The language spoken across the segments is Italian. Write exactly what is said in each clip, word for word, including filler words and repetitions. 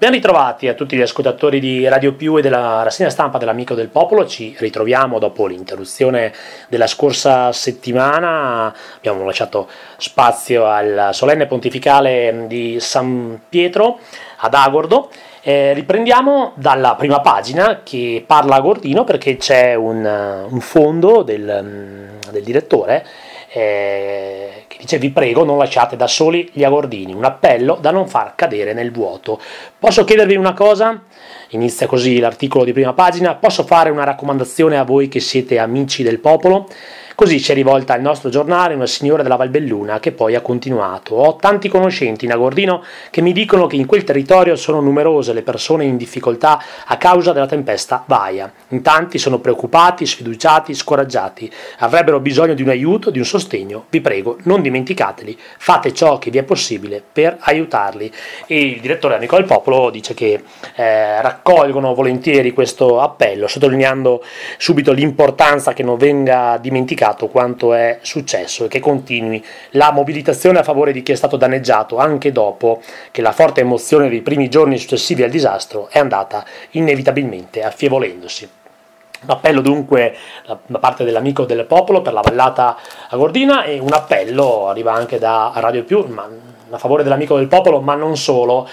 Ben ritrovati a tutti gli ascoltatori di Radio Più e della rassegna stampa dell'Amico del Popolo. Ci ritroviamo dopo l'interruzione della scorsa settimana. Abbiamo lasciato spazio al solenne pontificale di San Pietro ad Agordo. Eh, riprendiamo dalla prima pagina che parla Agordino, perché c'è un, un fondo del, del direttore Eh, che dice: vi prego, non lasciate da soli gli agordini, un appello da non far cadere nel vuoto. Posso chiedervi una cosa? Inizia così l'articolo di prima pagina. Posso fare una raccomandazione a voi che siete amici del popolo? Così si è rivolta al nostro giornale una signora della Valbelluna, che poi ha continuato: ho tanti conoscenti in Agordino che mi dicono che in quel territorio sono numerose le persone in difficoltà a causa della tempesta Vaia. In tanti sono preoccupati, sfiduciati, scoraggiati, avrebbero bisogno di un aiuto, di un sostegno. Vi prego, non dimenticateli, fate ciò che vi è possibile per aiutarli. E il direttore Amico del Popolo dice che eh, raccolgono volentieri questo appello, sottolineando subito l'importanza che non venga dimenticato quanto è successo e che continui la mobilitazione a favore di chi è stato danneggiato anche dopo che la forte emozione dei primi giorni successivi al disastro è andata inevitabilmente affievolendosi. Un appello dunque da parte dell'Amico del Popolo per la vallata agordina, e un appello arriva anche da Radio Più ma, a favore dell'Amico del Popolo, ma non solo,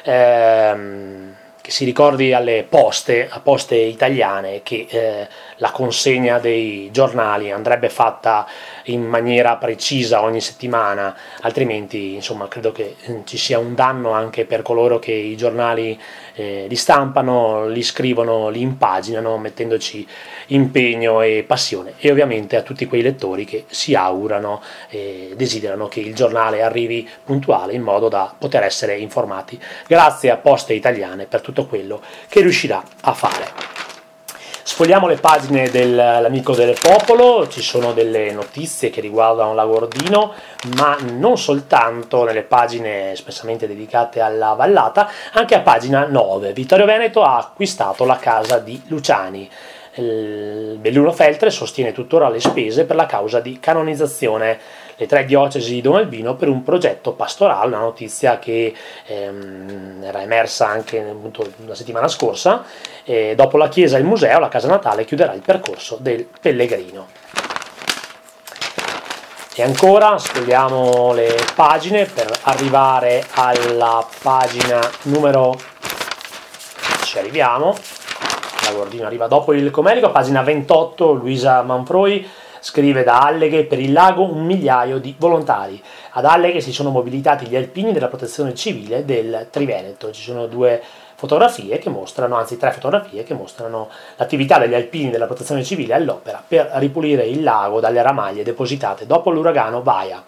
ehm, che si ricordi alle poste, a Poste Italiane, che eh, la consegna dei giornali andrebbe fatta in maniera precisa ogni settimana, altrimenti insomma credo che ci sia un danno anche per coloro che i giornali eh, li stampano, li scrivono, li impaginano, mettendoci impegno e passione, e ovviamente a tutti quei lettori che si augurano e desiderano che il giornale arrivi puntuale in modo da poter essere informati. Grazie a Poste Italiane per tutto quello che riuscirà a fare. Sfogliamo le pagine dell'Amico del Popolo, ci sono delle notizie che riguardano l'Agordino, ma non soltanto nelle pagine espressamente dedicate alla vallata, anche a pagina nove. Vittorio Veneto ha acquistato la casa di Luciani. Il Belluno Feltre sostiene tuttora le spese per la causa di canonizzazione. Le tre diocesi di Dom Albino per un progetto pastorale, una notizia che ehm, era emersa anche appunto, la settimana scorsa. E dopo la chiesa e il museo, la casa natale chiuderà il percorso del pellegrino. E ancora sfogliamo le pagine per arrivare alla pagina numero, ci arriviamo, l'Agordino arriva dopo il Comerico, pagina ventotto. Luisa Manfroi scrive: da Alleghe per il lago un migliaio di volontari. Ad Alleghe si sono mobilitati gli alpini della protezione civile del Triveneto. Ci sono due fotografie che mostrano, anzi tre fotografie che mostrano l'attività degli alpini della protezione civile all'opera per ripulire il lago dalle ramaglie depositate dopo l'uragano Vaia.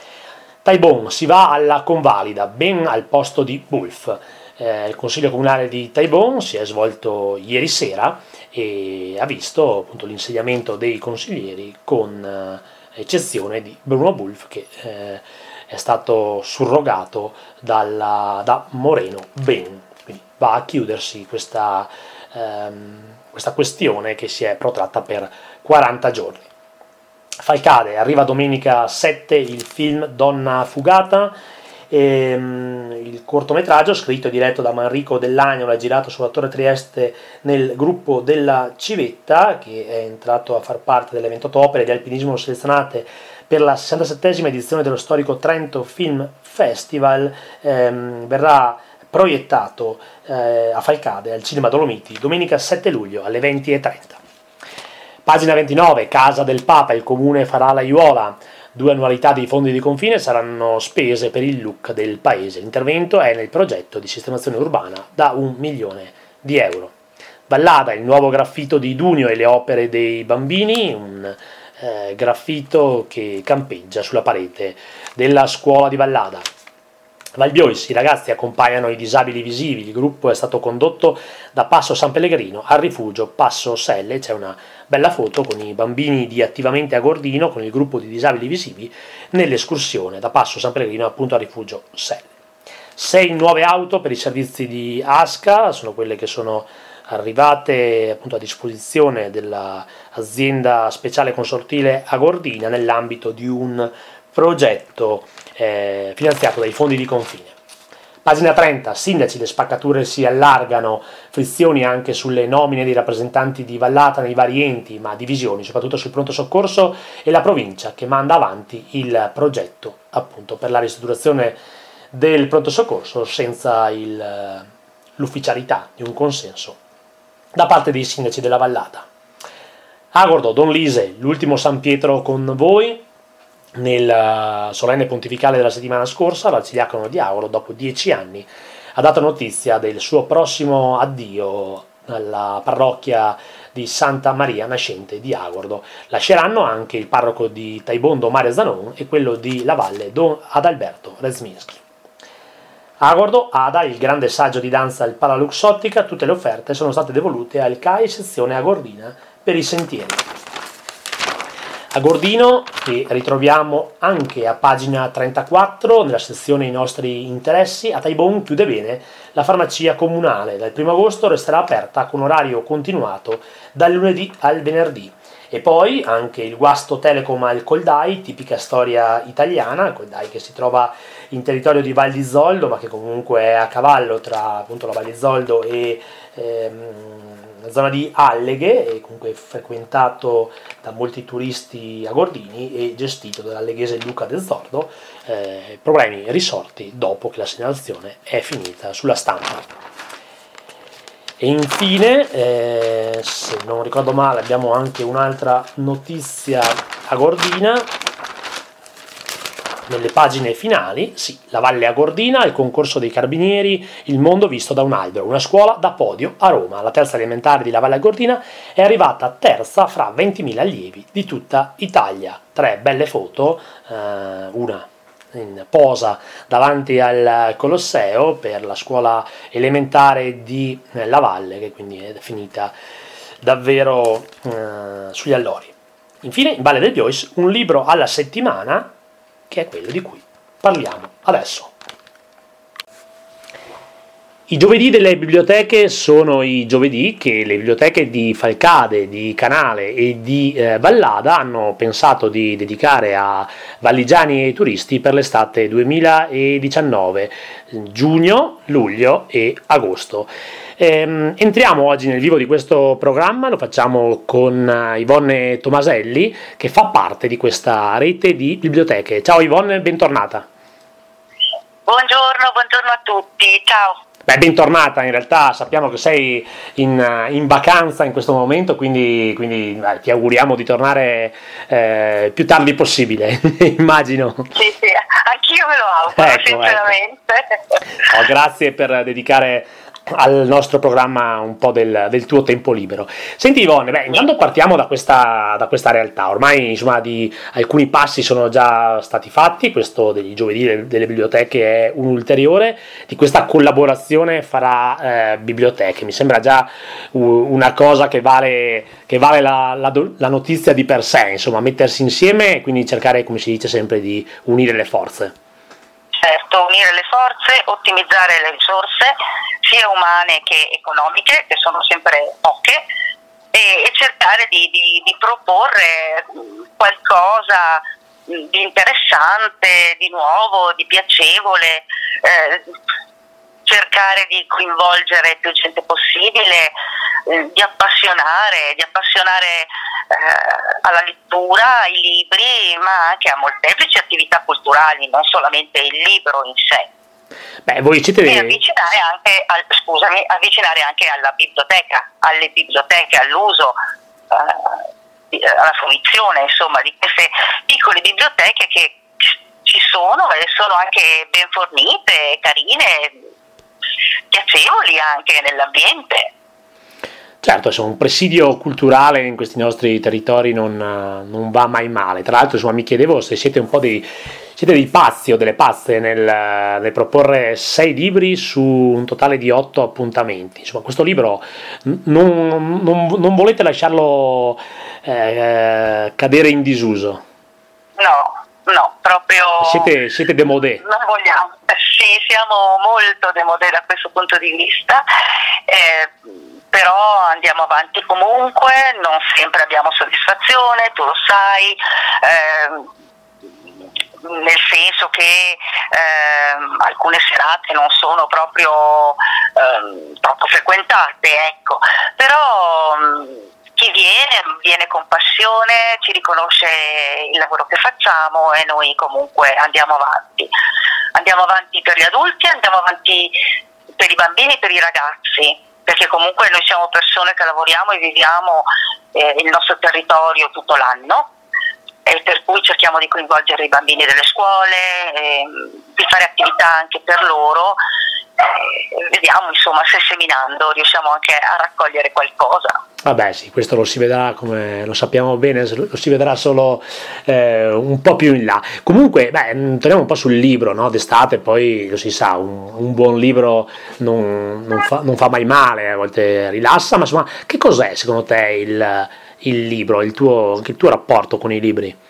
Taibon, si va alla convalida, ben al posto di Bulf. Eh, il Consiglio Comunale di Taibon si è svolto ieri sera e ha visto appunto l'insediamento dei consiglieri, con eh, eccezione di Bruno Bulf, che eh, è stato surrogato dalla, da Moreno Ben. Quindi va a chiudersi questa, ehm, questa questione che si è protratta per quaranta giorni. Falcade, arriva domenica sette il film Donna Fugata. E, um, il cortometraggio, scritto e diretto da Manrico Dell'Agnolo, è girato sull'attore Trieste nel gruppo della Civetta, che è entrato a far parte delle ventotto opere di alpinismo selezionate per la sessantasettesima edizione dello storico Trento Film Festival. Ehm, verrà proiettato eh, a Falcade al Cinema Dolomiti domenica sette luglio alle venti e trenta. Pagina ventinove, Casa del Papa, il comune farà l'aiuola. Due annualità dei fondi di confine saranno spese per il look del paese. L'intervento è nel progetto di sistemazione urbana da un milione di euro. Vallada, il nuovo graffito di Dunio e le opere dei bambini, un eh, graffito che campeggia sulla parete della scuola di Vallada. Valbiois, i ragazzi accompagnano i disabili visivi. Il gruppo è stato condotto da Passo San Pellegrino al rifugio Passo Selle. C'è una bella foto con i bambini di Attivamente Agordino con il gruppo di disabili visivi nell'escursione da Passo San Pellegrino appunto al rifugio Selle. Sei nuove auto per i servizi di ASCA, sono quelle che sono arrivate appunto a disposizione dell'azienda speciale consortile Agordina nell'ambito di un progetto eh, finanziato dai fondi di confine. Pagina trenta, sindaci, le spaccature si allargano, frizioni anche sulle nomine dei rappresentanti di Vallata nei vari enti, ma divisioni soprattutto sul pronto soccorso e la provincia che manda avanti il progetto appunto per la ristrutturazione del pronto soccorso senza il, l'ufficialità di un consenso da parte dei sindaci della Vallata. Agordo, Don Lise, l'ultimo San Pietro con voi. Nel solenne pontificale della settimana scorsa, l'arcediacono di Agordo, dopo dieci anni, ha dato notizia del suo prossimo addio alla parrocchia di Santa Maria Nascente di Agordo. Lasceranno anche il parroco di Taibondo, Mario Zanon, e quello di La Valle, Don Adalberto Rezminski. Agordo, Ada, il grande saggio di danza Il Paraluxottica, tutte le offerte sono state devolute al C A I sezione Agordina per i sentieri. Agordino, che ritroviamo anche a pagina trentaquattro nella sezione I nostri interessi, a Taibon chiude bene la farmacia comunale. Dal primo agosto resterà aperta con orario continuato dal lunedì al venerdì. E poi anche il guasto Telecom al Coldai, tipica storia italiana, il Coldai che si trova in territorio di Val di Zoldo, ma che comunque è a cavallo tra appunto la Val di Zoldo e ehm, la zona di Alleghe, e comunque frequentato da molti turisti agordini e gestito dall'alleghese Luca De Zordo, eh, problemi risorti dopo che la segnalazione è finita sulla stampa. E infine, eh, se non ricordo male, abbiamo anche un'altra notizia agordina nelle pagine finali. Sì, la Valle Agordina, il concorso dei carabinieri, il mondo visto da un albero, una scuola da podio a Roma. La terza elementare di La Valle Agordina è arrivata terza fra ventimila allievi di tutta Italia. Tre belle foto, eh, una in posa davanti al Colosseo per la scuola elementare di La Valle, che quindi è finita davvero eh, sugli allori. Infine, in Valle del Biois, un libro alla settimana, che è quello di cui parliamo adesso. I giovedì delle biblioteche sono i giovedì che le biblioteche di Falcade, di Canale e di eh, Vallada hanno pensato di dedicare a valligiani e turisti per l'estate duemiladiciannove, giugno, luglio e agosto. Ehm, entriamo oggi nel vivo di questo programma, lo facciamo con Yvonne Tomaselli, che fa parte di questa rete di biblioteche. Ciao Yvonne, bentornata. Buongiorno, buongiorno a tutti, ciao. Beh, bentornata, in realtà sappiamo che sei in, in vacanza in questo momento, quindi, quindi beh, ti auguriamo di tornare eh, più tardi possibile, immagino. Sì, sì, anch'io me lo auguro, ecco, sinceramente. Ecco. Oh, grazie per dedicare al nostro programma un po' del, del tuo tempo libero. Senti Yvonne, beh, intanto partiamo da questa, da questa realtà. Ormai insomma di alcuni passi sono già stati fatti, questo dei giovedì delle, delle biblioteche è un ulteriore di questa collaborazione fra eh, biblioteche. Mi sembra già una cosa che vale, che vale la, la, la notizia di per sé, insomma mettersi insieme e quindi cercare, come si dice sempre, di unire le forze. Certo, unire le forze, ottimizzare le risorse, sia umane che economiche, che sono sempre poche, e, e cercare di, di, di proporre qualcosa di interessante, di nuovo, di piacevole, eh, cercare di coinvolgere più gente possibile, eh, di appassionare, di appassionare eh, alla lettura, ai libri, ma anche a molteplici attività culturali, non solamente il libro in sé. Beh, voi siete... E avvicinare anche, al, scusami, avvicinare anche alla biblioteca, alle biblioteche, all'uso, eh, alla fruizione, insomma, di queste piccole biblioteche che ci sono e sono anche ben fornite, carine, piacevoli anche nell'ambiente. Certo, insomma, un presidio culturale in questi nostri territori non, non va mai male. Tra l'altro, insomma, mi chiedevo se siete un po' dei, siete dei pazzi o delle pazze nel, nel proporre sei libri su un totale di otto appuntamenti. Insomma, questo libro non, non, non volete lasciarlo eh, cadere in disuso? No, no, proprio... Siete, siete démodé? Non vogliamo. Sì, siamo molto démodé da questo punto di vista. Eh, però andiamo avanti comunque, non sempre abbiamo soddisfazione, tu lo sai, eh, nel senso che ehm, alcune serate non sono proprio ehm, troppo frequentate, ecco, però mh, chi viene, viene con passione, ci riconosce il lavoro che facciamo e noi comunque andiamo avanti. Andiamo avanti per gli adulti, andiamo avanti per i bambini e per i ragazzi, perché comunque noi siamo persone che lavoriamo e viviamo eh, il nostro territorio tutto l'anno, e per cui cerchiamo di coinvolgere i bambini delle scuole, eh, di fare attività anche per loro. Eh, vediamo insomma se seminando riusciamo anche a raccogliere qualcosa. Vabbè sì, questo lo si vedrà, come lo sappiamo bene, lo si vedrà solo eh, un po' più in là. Comunque, beh, torniamo un po' sul libro, no? D'estate poi lo si sa, un, un buon libro non, non, fa, non fa mai male, a volte rilassa, ma insomma, che cos'è secondo te il, il libro, il tuo, il tuo rapporto con i libri?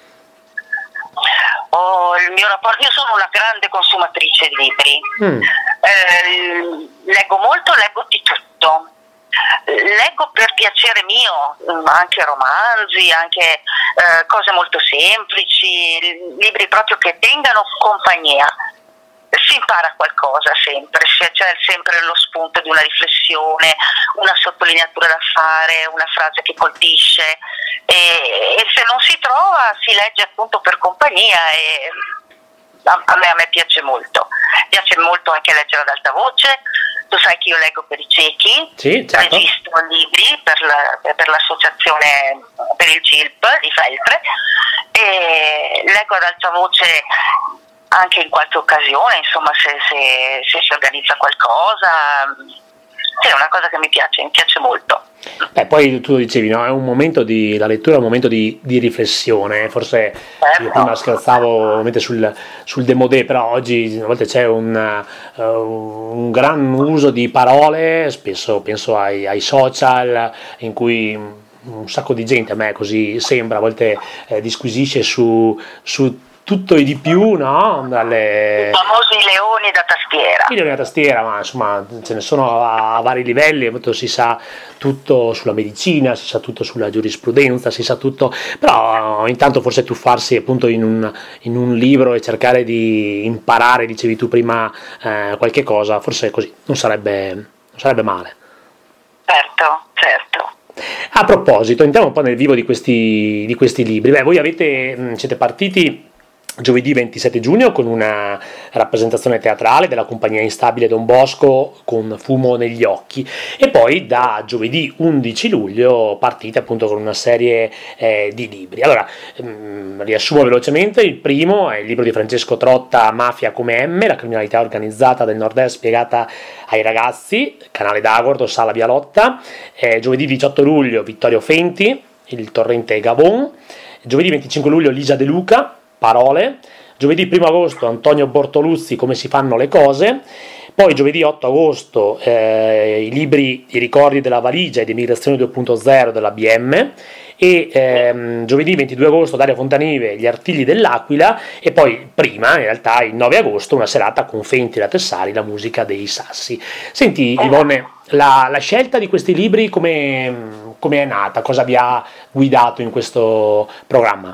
Oh, il mio rapporto, io sono una grande consumatrice di libri, mm. eh, leggo molto, leggo di tutto. Leggo per piacere mio, anche romanzi, anche eh, cose molto semplici, libri proprio che tengano compagnia. Si impara qualcosa sempre, c'è sempre lo spunto di una riflessione, una sottolineatura da fare, una frase che colpisce, e, e se non si trova si legge appunto per compagnia, e a, a me, a me piace molto. Piace molto anche leggere ad alta voce. Tu sai che io leggo per i ciechi, sì, certo. Registro libri per, la, per l'associazione, per il C I L P di Feltre, e leggo ad alta voce anche in qualche occasione, insomma, se, se, se si organizza qualcosa. Sì, è una cosa che mi piace, mi piace molto. Beh, poi tu dicevi, no? È un momento di, la lettura è un momento di, di riflessione, forse certo. Io prima scherzavo sul, sul démodé, però oggi a volte c'è un, uh, un gran uso di parole, spesso penso ai, ai social, in cui un sacco di gente, a me così sembra, a volte eh, disquisisce su, su tutto e di più, no? Dalle... I famosi leoni da tastiera. I leoni da tastiera, ma insomma ce ne sono a, a vari livelli, si sa tutto sulla medicina, si sa tutto sulla giurisprudenza, si sa tutto, però intanto forse tuffarsi appunto in un, in un libro e cercare di imparare, dicevi tu prima, eh, qualche cosa, forse così non sarebbe, non sarebbe male. Certo, certo. A proposito, entriamo un po' nel vivo di questi, di questi libri. Beh, voi avete, siete partiti giovedì ventisette giugno con una rappresentazione teatrale della compagnia Instabile Don Bosco con Fumo negli occhi, e poi da giovedì undici luglio partite appunto con una serie eh, di libri. Allora, ehm, riassumo velocemente. Il primo è il libro di Francesco Trotta, Mafia come M, la criminalità organizzata del nord-est spiegata ai ragazzi, canale d'Agordo, Sala Bialotta. Eh, giovedì diciotto luglio Vittorio Fenti, Il torrente Gabon. Giovedì venticinque luglio Lisa De Luca, Parole. Giovedì primo agosto Antonio Bortoluzzi, Come si fanno le cose. Poi giovedì otto agosto eh, i libri I ricordi della valigia ed Emigrazione due punto zero della B M, e ehm, giovedì ventidue agosto Dario Fontanive, Gli artigli dell'Aquila, e poi prima in realtà il nove agosto una serata con Fenti da Tessari, La musica dei sassi. Senti Ivonne, la, la scelta di questi libri come, come è nata? Cosa vi ha guidato in questo programma?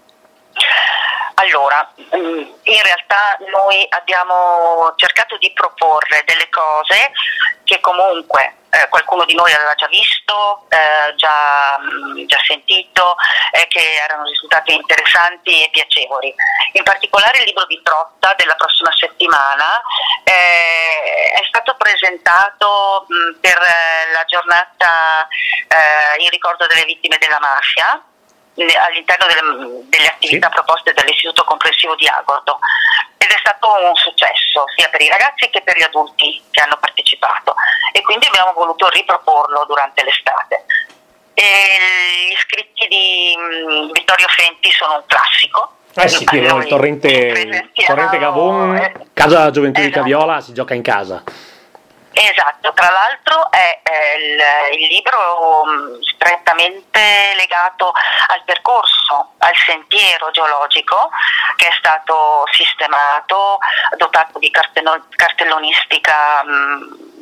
Allora, in realtà noi abbiamo cercato di proporre delle cose che comunque eh, qualcuno di noi aveva già visto, eh, già, già sentito, eh, che erano risultati interessanti e piacevoli. In particolare il libro di Trotta della prossima settimana eh, è stato presentato mh, per la giornata eh, in ricordo delle vittime della mafia, all'interno delle, delle attività sì. proposte dall'Istituto Comprensivo di Agordo, ed è stato un successo sia per i ragazzi che per gli adulti che hanno partecipato, e quindi abbiamo voluto riproporlo durante l'estate. E gli scritti di um, Vittorio Fenti sono un classico. Eh sì, qui il torrente, il torrente Gabon, eh, Casa Gioventù esatto. di Caviola, si gioca in casa. Esatto, tra l'altro è, è il, il libro um, strettamente legato al percorso, al sentiero geologico che è stato sistemato, dotato di cartello, cartellonistica um,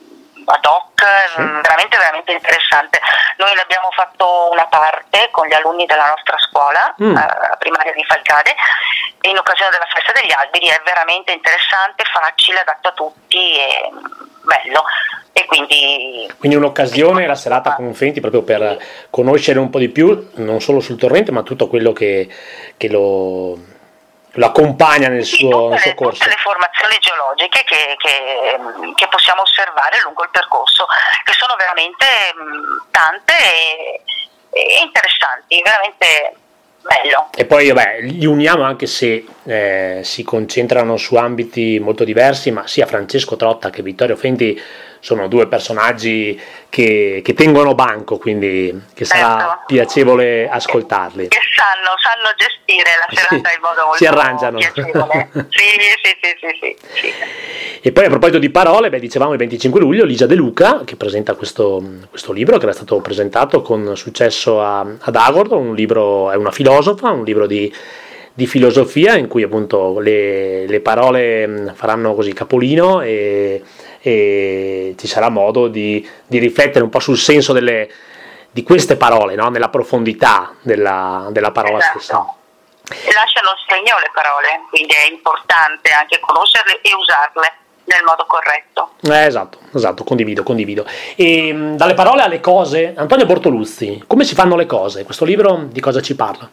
ad hoc, sì. veramente veramente interessante. Noi ne abbiamo fatto una parte con gli alunni della nostra scuola mm. eh, primaria di Falcade in occasione della festa degli alberi. È veramente interessante, facile, adatto a tutti e bello. E quindi quindi un'occasione, la serata con Fenti, proprio per conoscere un po' di più non solo sul torrente ma tutto quello che, che lo, lo accompagna nel sì, suo, tutte, nel suo le, corso. tutte le formazioni geologiche che, che, che possiamo osservare lungo il percorso, che sono veramente tante e, e interessanti, veramente bello. E poi vabbè, li uniamo anche se eh, si concentrano su ambiti molto diversi, ma sia Francesco Trotta che Vittorio Fenti sono due personaggi che, che tengono banco, quindi che sarà certo. piacevole ascoltarli. Che sanno, sanno gestire la serata sì, in modo molto si arrangiano. piacevole. sì, sì, sì, sì, sì, sì. E poi a proposito di parole, beh, dicevamo il venticinque luglio Ligia De Luca che presenta questo, questo libro che era stato presentato con successo a, ad Agordo, un libro, è una filosofa, un libro di, di filosofia in cui appunto le, le parole faranno così capolino e, e ci sarà modo di, di riflettere un po' sul senso delle, di queste parole, no? Nella profondità della, della parola esatto. stessa. E lasciano segno le parole, quindi è importante anche conoscerle e usarle nel modo corretto. Eh, esatto, esatto, condivido, condivido. E mh, dalle parole alle cose, Antonio Bortoluzzi, come si fanno le cose? Questo libro di cosa ci parla?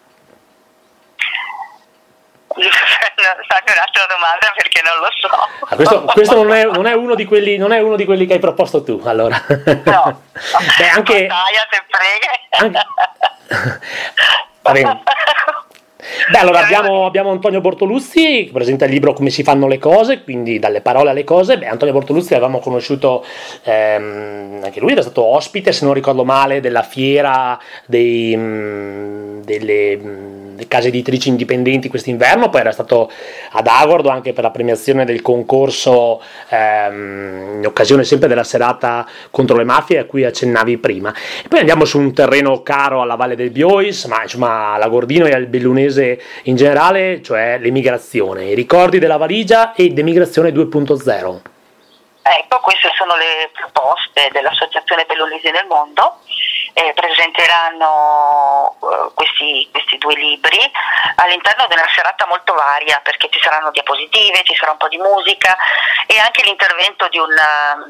Fammi un'altra domanda perché non lo so. Ah, questo questo non, è, non, è uno di quelli, non è uno di quelli che hai proposto tu, allora. No. Beh, anche... Dai, te prego. Anche... Va bene. Beh, allora abbiamo, abbiamo Antonio Bortoluzzi che presenta il libro Come si fanno le cose, quindi dalle parole alle cose. Beh, Antonio Bortoluzzi l'avevamo conosciuto, ehm, anche lui era stato ospite, se non ricordo male, della fiera dei, mh, delle, mh, delle case editrici indipendenti quest'inverno, poi era stato ad Agordo anche per la premiazione del concorso ehm, in occasione sempre della serata contro le mafie a cui accennavi prima. E poi andiamo su un terreno caro alla Valle del Biois, ma insomma alla Gordino e al Bellunese in generale, cioè l'emigrazione, i ricordi della valigia ed emigrazione due punto zero. Ecco, queste sono le proposte dell'Associazione Bellunesi nel Mondo. Eh, presenteranno uh, questi, questi due libri all'interno di una serata molto varia, perché ci saranno diapositive, ci sarà un po' di musica e anche l'intervento di un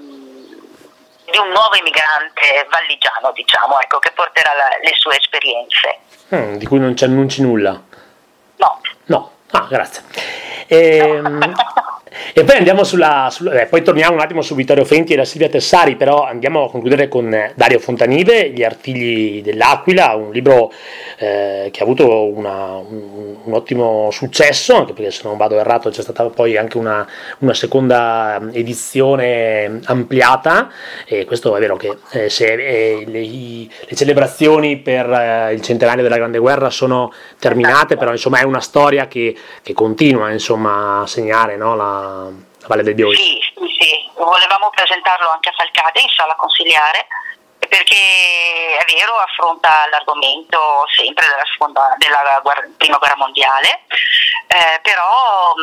di un nuovo emigrante valligiano, diciamo, ecco, che porterà la, le sue esperienze. Mm, di cui non ci annunci nulla? No. No, ah, grazie. Ehm, e poi andiamo sulla, sulla eh, poi torniamo un attimo su Vittorio Fenti e la Silvia Tessari, però andiamo a concludere con Dario Fontanive, Gli artigli dell'Aquila, un libro eh, che ha avuto una, un, un ottimo successo, anche perché se non vado errato c'è stata poi anche una, una seconda edizione ampliata, e questo è vero che eh, se eh, le, le celebrazioni per eh, il centenario della Grande Guerra sono terminate, però insomma è una storia che, che continua insomma a segnare, no, la la Valle del Biois. Sì, sì, sì, volevamo presentarlo anche a Falcade in sala consiliare, perché è vero, affronta l'argomento sempre della, seconda, della guerra, prima guerra mondiale, eh, però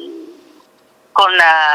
mh, con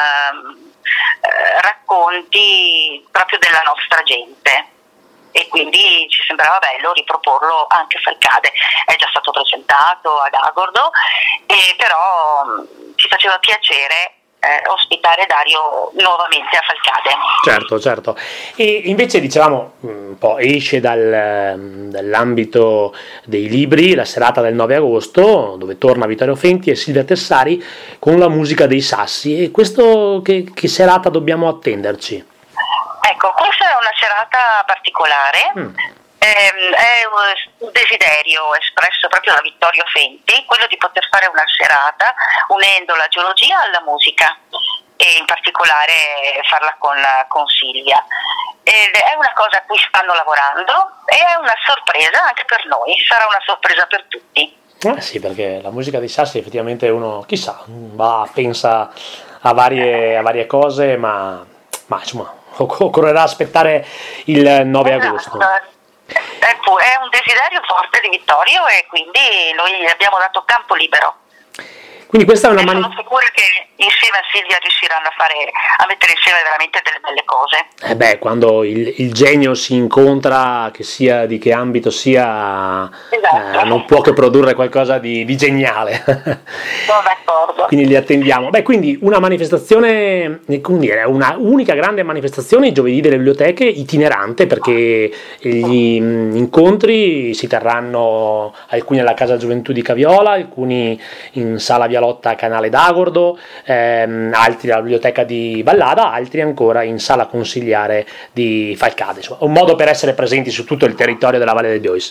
eh, racconti proprio della nostra gente, e quindi ci sembrava bello riproporlo anche a Falcade. È già stato presentato ad Agordo, e però mh, ci faceva piacere eh, ospitare Dario nuovamente a Falcade. Certo, certo. E invece dicevamo un po' esce dal, dall'ambito dei libri la serata del nove agosto, dove torna Vittorio Fenti e Silvia Tessari con la musica dei Sassi. E questo che, che serata dobbiamo attenderci? Ecco, questa è una serata particolare, mm. ehm, è un desiderio espresso proprio da Vittorio Fenti, quello di poter fare una serata unendo la geologia alla musica, e in particolare farla con, con Silvia. Ed è una cosa a cui stanno lavorando e è una sorpresa anche per noi, sarà una sorpresa per tutti. Eh sì, perché la musica dei Sassi effettivamente uno, chissà, va, pensa a varie, a varie cose, ma, ma insomma occorrerà aspettare il nove agosto. È un desiderio forte di Vittorio e quindi noi gli abbiamo dato campo libero. Quindi questa è una e mani- sono sicura che insieme a Silvia riusciranno a fare a mettere insieme veramente delle belle cose. Eh beh, quando il, il genio si incontra, che sia di che ambito sia, Esatto. eh, non può che produrre qualcosa di, di geniale. Sono d'accordo. Quindi li attendiamo. Beh, quindi una manifestazione, come dire, una unica grande manifestazione, il giovedì delle biblioteche, itinerante, perché gli mh, incontri si terranno alcuni alla Casa Gioventù di Caviola, alcuni in Sala Vialotta a Canale d'Agordo, ehm, altri alla Biblioteca di Vallada, altri ancora in Sala Consigliare di Falcade. Insomma, un modo per essere presenti su tutto il territorio della Valle del Biois.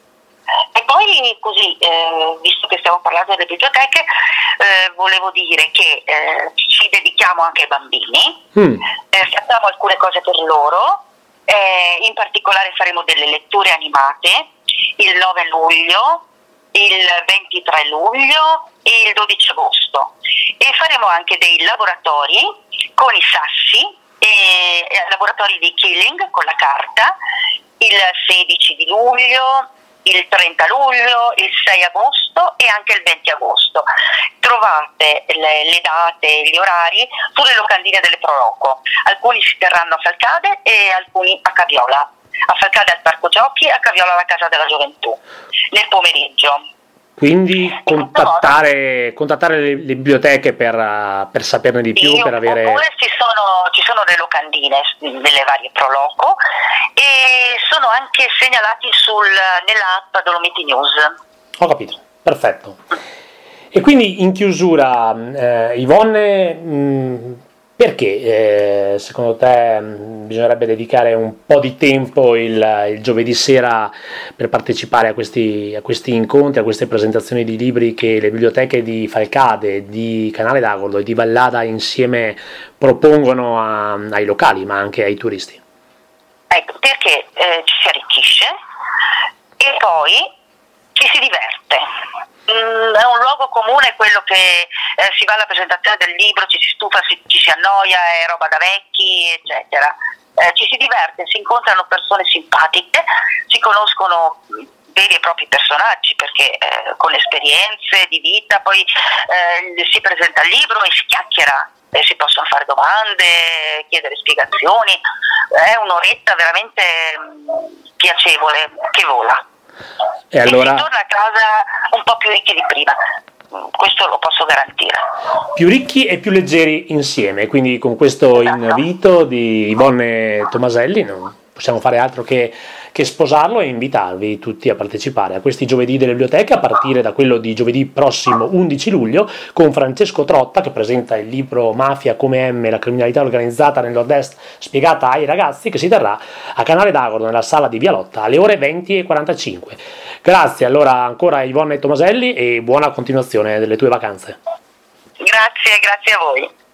E poi così, eh, visto che stiamo parlando delle biblioteche, eh, volevo dire che eh, ci dedichiamo anche ai bambini, Mm. eh, facciamo alcune cose per loro, eh, in particolare faremo delle letture animate il nove luglio, il ventitré luglio e il dodici agosto, e faremo anche dei laboratori con i sassi, e, e laboratori di killing con la carta il sedici di luglio, il trenta luglio, il sei agosto e anche il venti agosto. Trovate le, le date e gli orari sulle locandine delle Proloco. Alcuni si terranno a Falcade e alcuni a Caviola. A Falcade al Parco Giochi, a Caviola alla Casa della Gioventù, nel pomeriggio. Quindi contattare, contattare le, le biblioteche per, uh, per saperne di più, Sì, per avere... Oppure ci sono, ci sono le locandine delle varie Proloco e sono anche segnalati sul, nell'app Dolomiti News. Ho capito, perfetto. E quindi in chiusura, eh, Yvonne, mh, perché eh, secondo te mh, bisognerebbe dedicare un po' di tempo il, il giovedì sera per partecipare a questi, a questi incontri, a queste presentazioni di libri che le biblioteche di Falcade, di Canale d'Agordo e di Vallada insieme propongono a, ai locali ma anche ai turisti? Ecco, perché eh, ci si arricchisce e poi ci si diverte. Mm, è un luogo comune quello che eh, si va alla presentazione del libro, ci si stufa, si, ci si annoia, è roba da vecchi, eccetera. Eh, ci si diverte, si incontrano persone simpatiche, si conoscono veri e propri personaggi, perché eh, con esperienze di vita poi eh, si presenta il libro e si chiacchiera, e si possono fare domande, chiedere spiegazioni. È un'oretta veramente mh, piacevole, che vola. E allora... E si torna a casa un po' più ricchi di prima, questo lo posso garantire. Più ricchi e più leggeri insieme, quindi con questo Esatto. invito di Yvonne Tomaselli non possiamo fare altro che, che sposarlo e invitarvi tutti a partecipare a questi giovedì delle biblioteche, a partire da quello di giovedì prossimo undici luglio con Francesco Trotta, che presenta il libro Mafia come M, la criminalità organizzata nel nord-est spiegata ai ragazzi, che si terrà a Canale d'Agordo nella sala di Vialotta alle ore venti e quarantacinque. Grazie allora ancora a Yvonne Tomaselli e buona continuazione delle tue vacanze. Grazie, grazie a voi.